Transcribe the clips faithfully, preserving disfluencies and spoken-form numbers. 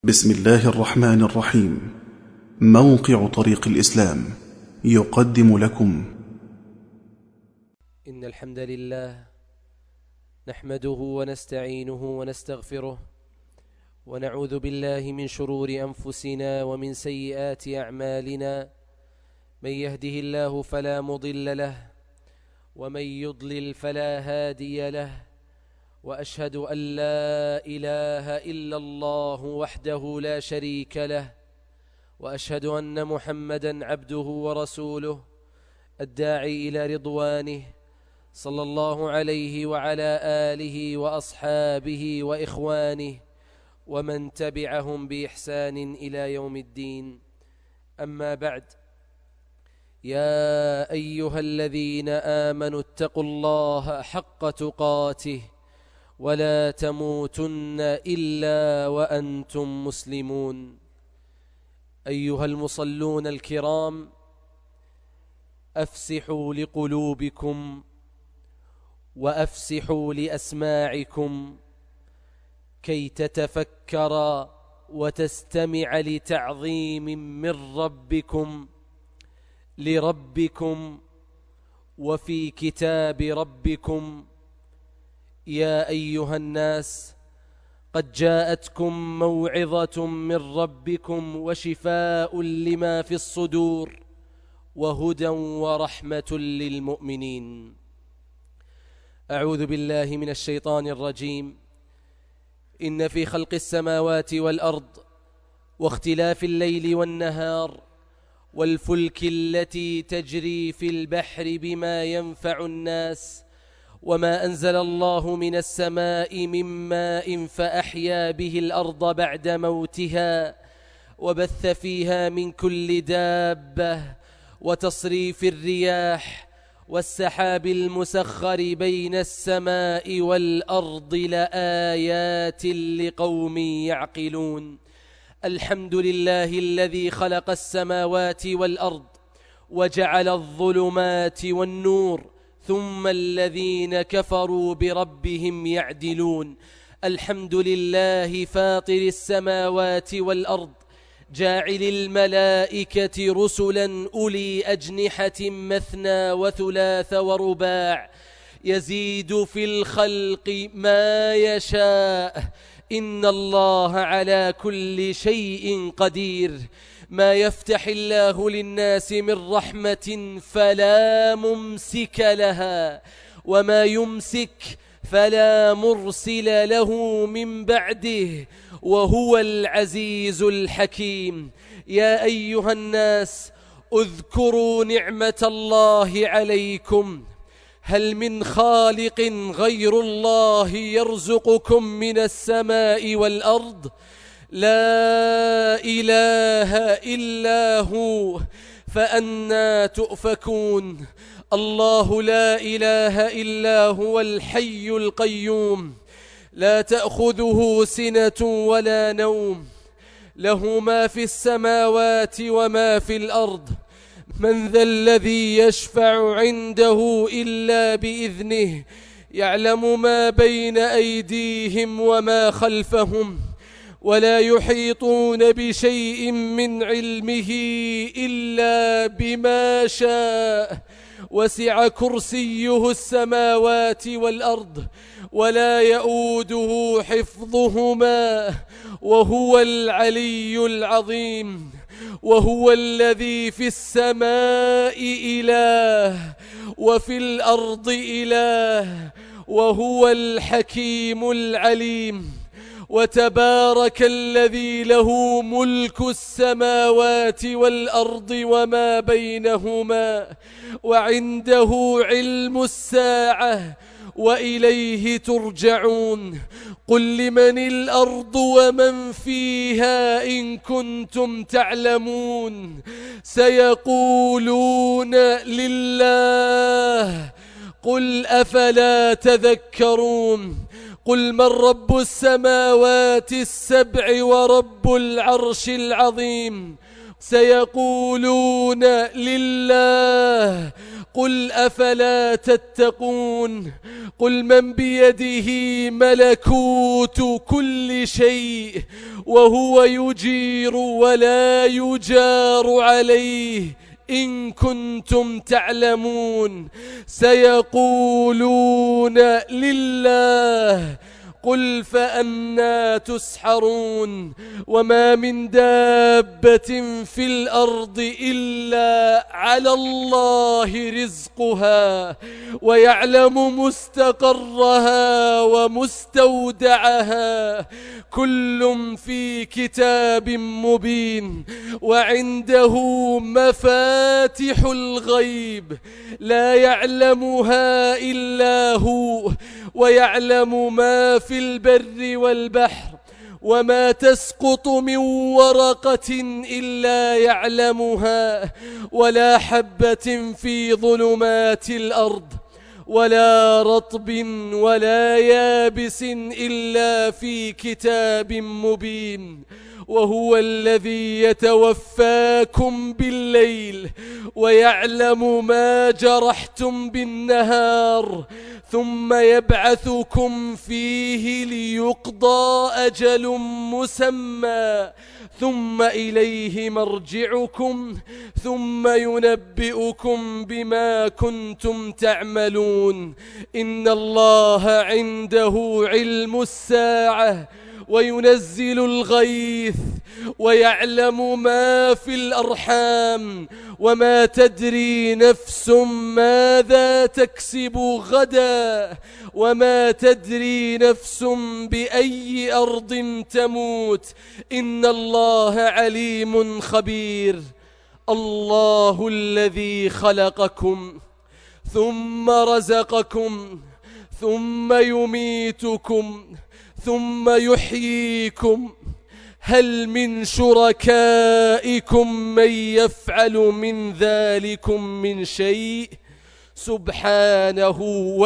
بسم الله الرحمن الرحيم. موقع طريق الإسلام يقدم لكم إن الحمد لله نحمده ونستعينه ونستغفره ونعوذ بالله من شرور أنفسنا ومن سيئات أعمالنا. من يهده الله فلا مضل له ومن يضلل فلا هادي له، وأشهد أن لا إله إلا الله وحده لا شريك له، وأشهد أن محمدا عبده ورسوله الداعي إلى رضوانه، صلى الله عليه وعلى آله وأصحابه وإخوانه ومن تبعهم بإحسان إلى يوم الدين. أما بعد، يا أيها الذين آمنوا اتقوا الله حق تقاته ولا تموتن إلا وأنتم مسلمون. أيها المصلون الكرام، أفسحوا لقلوبكم وأفسحوا لأسماعكم كي تتفكر وتستمع لتعظيم من ربكم لربكم وفي كتاب ربكم. يا أيها الناس، قد جاءتكم موعظة من ربكم وشفاء لما في الصدور وهدى ورحمة للمؤمنين. أعوذ بالله من الشيطان الرجيم. إن في خلق السماوات والأرض واختلاف الليل والنهار والفلك التي تجري في البحر بما ينفع الناس وما أنزل الله من السماء من ماء فأحيا به الأرض بعد موتها وبث فيها من كل دابة وتصريف الرياح والسحاب المسخر بين السماء والأرض لآيات لقوم يعقلون. الحمد لله الذي خلق السماوات والأرض وجعل الظلمات والنور، ثم الذين كفروا بربهم يعدلون. الحمد لله فاطر السماوات والأرض، جاعل الملائكة رسلا أولي أجنحة مثنى وثلاث ورباع، يزيد في الخلق ما يشاء، إن الله على كل شيء قدير. ما يفتح الله للناس من رحمة فلا ممسك لها، وما يمسك فلا مرسل له من بعده، وهو العزيز الحكيم. يا أيها الناس، اذكروا نعمة الله عليكم. هل من خالق غير الله يرزقكم من السماء والأرض؟ لا إله إلا هو، فأنى تؤفكون؟ الله لا إله إلا هو الحي القيوم، لا تأخذه سنة ولا نوم، له ما في السماوات وما في الأرض. من ذا الذي يشفع عنده إلا بإذنه؟ يعلم ما بين أيديهم وما خلفهم، ولا يحيطون بشيء من علمه إلا بما شاء. وسع كرسيه السماوات والأرض ولا يؤوده حفظهما، وهو العلي العظيم. وهو الذي في السماء إله وفي الأرض إله، وهو الحكيم العليم. وتبارك الذي له ملك السماوات والأرض وما بينهما، وعنده علم الساعة وإليه ترجعون. قل لمن الأرض ومن فيها إن كنتم تعلمون؟ سيقولون لله. قل أفلا تذكرون؟ قل من رب السماوات السبع ورب العرش العظيم؟ سيقولون لله. قل أفلا تتقون قل من بيده ملكوت كل شيء وهو يجير ولا يجار عليه إن كنتم تعلمون سيقولون لله قل فأنى تسحرون وما من دابة في الأرض إلا على الله رزقها ويعلم مستقرها ومستودعها كل في كتاب مبين وعنده مفاتح الغيب لا يعلمها إلا هو ويعلم ما في البر والبحر وما تسقط من ورقة إلا يعلمها ولا حبة في ظلمات الأرض ولا رطب ولا يابس إلا في كتاب مبين وهو الذي يتوفاكم بالليل ويعلم ما جرحتم بالنهار ثم يبعثكم فيه ليقضى أجل مسمى ثم إليه مرجعكم ثم ينبئكم بما كنتم تعملون إن الله عنده علم الساعة وينزل الغيث ويعلم ما في الأرحام وما تدري نفس ماذا تكسب غدا وما تدري نفس بأي أرض تموت إن الله عليم خبير الله الذي خلقكم ثم رزقكم ثم يميتكم ثم يحييكم هل من شركائكم من يفعل من ذلكم من شيء سبحانه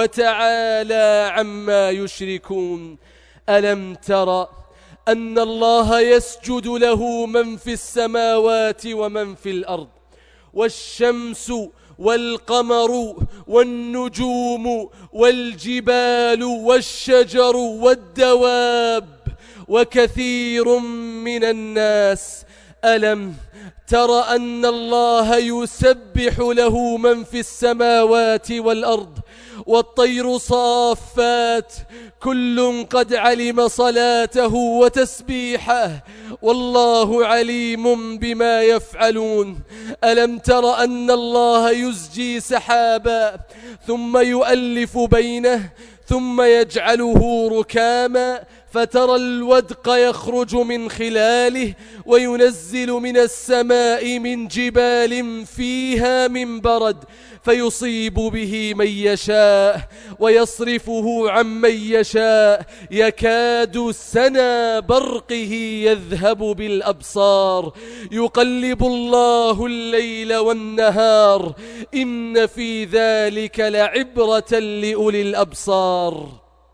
وتعالى عما يشركون ألم تر أن الله يسجد له من في السماوات ومن في الأرض والشمس والقمر والنجوم والجبال والشجر والدواب وكثير من الناس ألم تر أن الله يسبح له من في السماوات والأرض والطير صافات كل قد علم صلاته وتسبيحه والله عليم بما يفعلون ألم تر أن الله يزجي سحابا ثم يؤلف بينه ثم يجعله ركاما فترى الودق يخرج من خلاله وينزل من السماء من جبال فيها من برد فيصيب به من يشاء ويصرفه عن من يشاء يكاد سنا برقه يذهب بالأبصار يقلب الله الليل والنهار إن في ذلك لعبرة لأولي الأبصار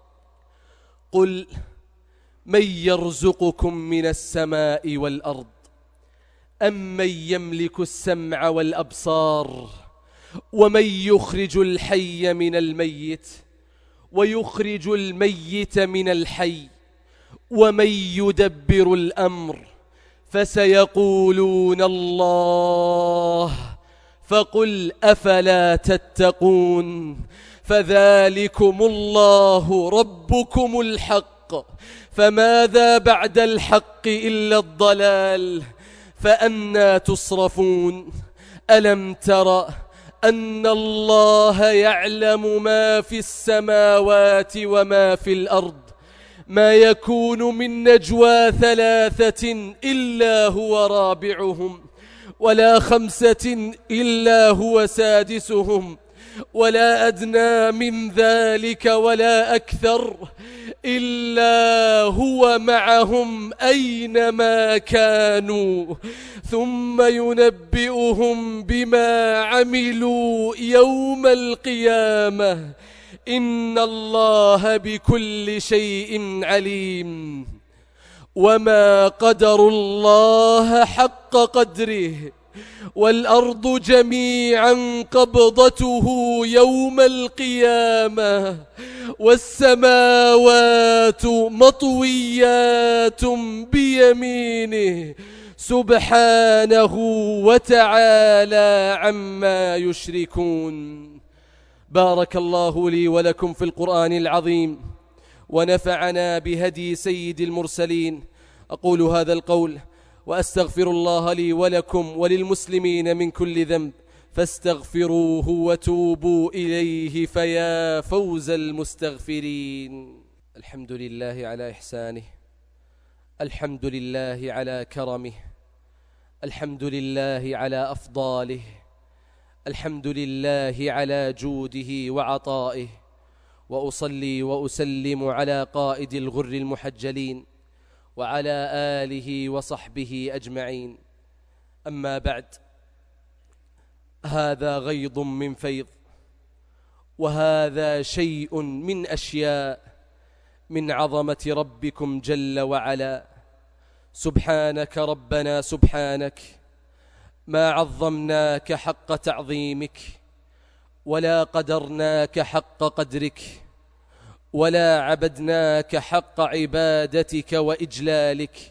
قل من يرزقكم من السماء والأرض أم من يملك السمع والأبصار ومن يخرج الحي من الميت ويخرج الميت من الحي ومن يدبر الأمر فسيقولون الله فقل أفلا تتقون فذلكم الله ربكم الحق فماذا بعد الحق إلا الضلال فأنى تصرفون ألم تر أن الله يعلم ما في السماوات وما في الأرض ما يكون من نجوى ثلاثة إلا هو رابعهم ولا خمسة إلا هو سادسهم ولا أدنى من ذلك ولا أكثر إلا هو معهم أينما كانوا ثم ينبئهم بما عملوا يوم القيامة إن الله بكل شيء عليم وما قدروا الله حق قدره والأرض جميعا قبضته يوم القيامة والسماوات مطويات بيمينه سبحانه وتعالى عما يشركون. بارك الله لي ولكم في القرآن العظيم ونفعنا بهدي سيد المرسلين. أقول هذا القول وأستغفر الله لي ولكم وللمسلمين من كل ذنب فاستغفروه وتوبوا إليه فيا فوز المستغفرين. الحمد لله على إحسانه، الحمد لله على كرمه، الحمد لله على أفضاله، الحمد لله على جوده وعطائه، وأصلي وأسلم على قائد الغر المحجلين وعلى آله وصحبه أجمعين. أما بعد، هذا غيض من فيض، وهذا شيء من أشياء من عظمة ربكم جل وعلا. سبحانك ربنا سبحانك، ما عظمناك حق تعظيمك، ولا قدرناك حق قدرك، ولا عبدناك حق عبادتك وإجلالك.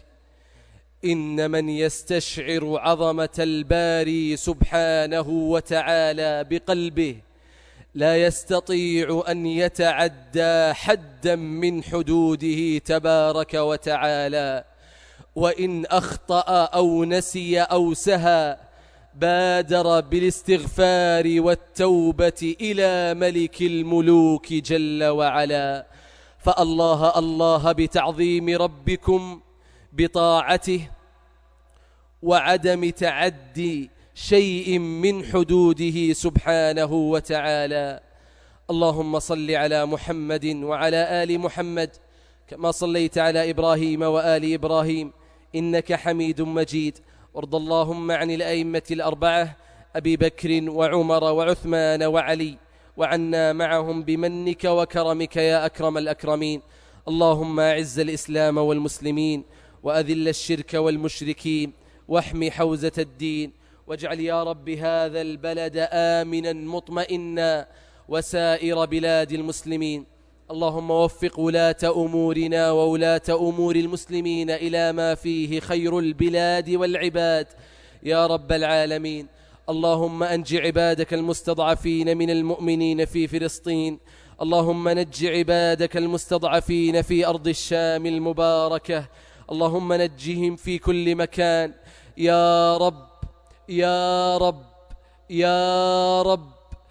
إن من يستشعر عظمة الباري سبحانه وتعالى بقلبه لا يستطيع أن يتعدى حدا من حدوده تبارك وتعالى. وإن أخطأ أو نسي أو سهى بادر بالاستغفار والتوبة إلى ملك الملوك جل وعلا. فالله الله بتعظيم ربكم بطاعته وعدم تعدي شيء من حدوده سبحانه وتعالى. اللهم صل على محمد وعلى آل محمد كما صليت على إبراهيم وآل إبراهيم إنك حميد مجيد. وارض اللهم عن الأئمة الأربعة أبي بكر وعمر وعثمان وعلي، وعنا معهم بمنك وكرمك يا أكرم الأكرمين. اللهم أعز الإسلام والمسلمين وأذل الشرك والمشركين واحمي حوزة الدين، واجعل يا رب هذا البلد آمنا مطمئنا وسائر بلاد المسلمين. اللهم وفق ولاة أمورنا وولاة أمور المسلمين إلى ما فيه خير البلاد والعباد يا رب العالمين. اللهم أنج عبادك المستضعفين من المؤمنين في فلسطين. اللهم نج عبادك المستضعفين في أرض الشام المباركة. اللهم نجهم في كل مكان يا رب يا رب يا رب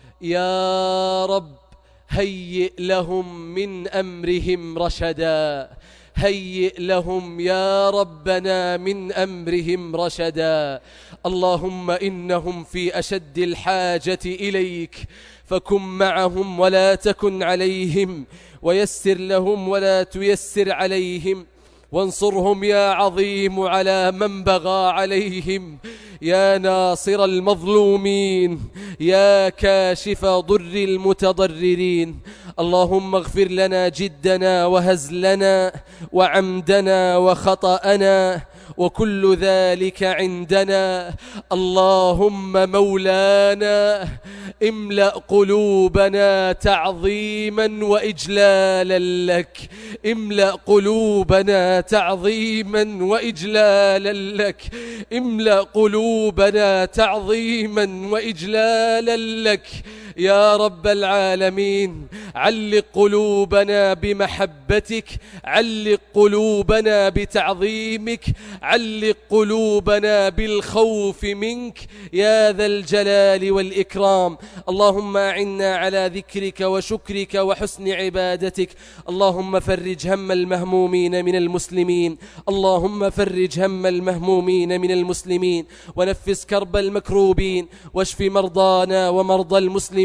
يا رب. هيئ لهم من أمرهم رشدا، هيئ لهم يا ربنا من أمرهم رشدا. اللهم إنهم في أشد الحاجة إليك، فكن معهم ولا تكن عليهم، ويسر لهم ولا تيسر عليهم، وانصرهم يا عظيم على من بغى عليهم، يا ناصر المظلومين، يا كاشف ضر المتضررين. اللهم اغفر لنا جدنا وهزلنا وعمدنا وخطأنا وكل ذلك عندنا. اللهم مولانا املأ قلوبنا تعظيما وإجلالا لك، املأ قلوبنا تعظيما وإجلالا لك، املأ قلوبنا تعظيما وإجلالا لك يا رب العالمين. علق قلوبنا بمحبتك، علق قلوبنا بتعظيمك، علق قلوبنا بالخوف منك يا ذا الجلال والإكرام. اللهم أعنا على ذكرك وشكرك وحسن عبادتك. اللهم فرج هم المهمومين من المسلمين، اللهم فرج هم المهمومين من المسلمين، ونفس كرب المكروبين، واشف مرضانا ومرضى المسلمين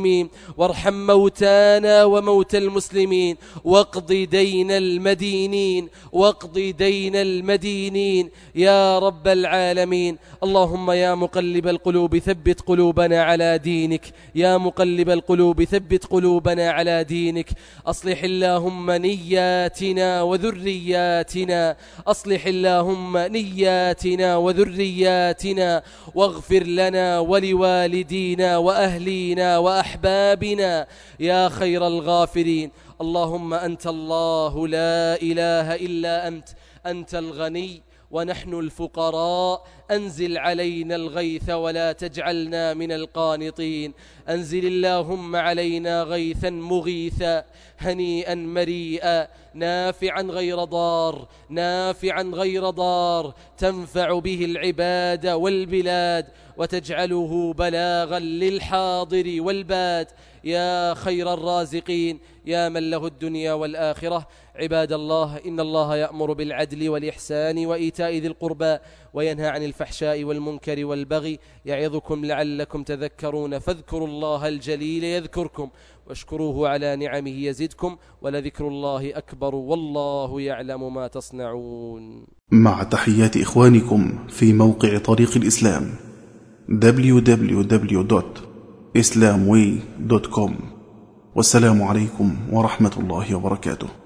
المسلمين، وارحم موتانا وموتى المسلمين، واقض دين المدينين واقض دين المدينين يا رب العالمين. اللهم يا مقلب القلوب ثبت قلوبنا على دينك، يا مقلب القلوب ثبت قلوبنا على دينك. أصلح اللهم نياتنا وذرياتنا، أصلح اللهم نياتنا وذرياتنا، واغفر لنا ولوالدينا وأهلينا وأحبابنا يا خير الغافرين. اللهم أنت الله لا إله إلا أنت، أنت الغني ونحن الفقراء، أنزل علينا الغيث ولا تجعلنا من القانطين. أنزل اللهم علينا غيثا مغيثا هنيئا مريئا نافعا غير ضار، نافعا غير ضار، تنفع به العباد والبلاد، وتجعله بلاغا للحاضر والباد يا خير الرازقين، يا من له الدنيا والآخرة. عباد الله، إن الله يأمر بالعدل والإحسان وإيتاء ذي القربى، وينهى عن الفحشاء والمنكر والبغي، يعظكم لعلكم تذكرون. فاذكروا الله الجليل يذكركم، واشكروه على نعمه يزدكم، ولذكر الله أكبر، والله يعلم ما تصنعون. مع تحيات إخوانكم في موقع طريق الإسلام دبليو دبليو دبليو دوت islamway دوت كوم. والسلام عليكم ورحمة الله وبركاته.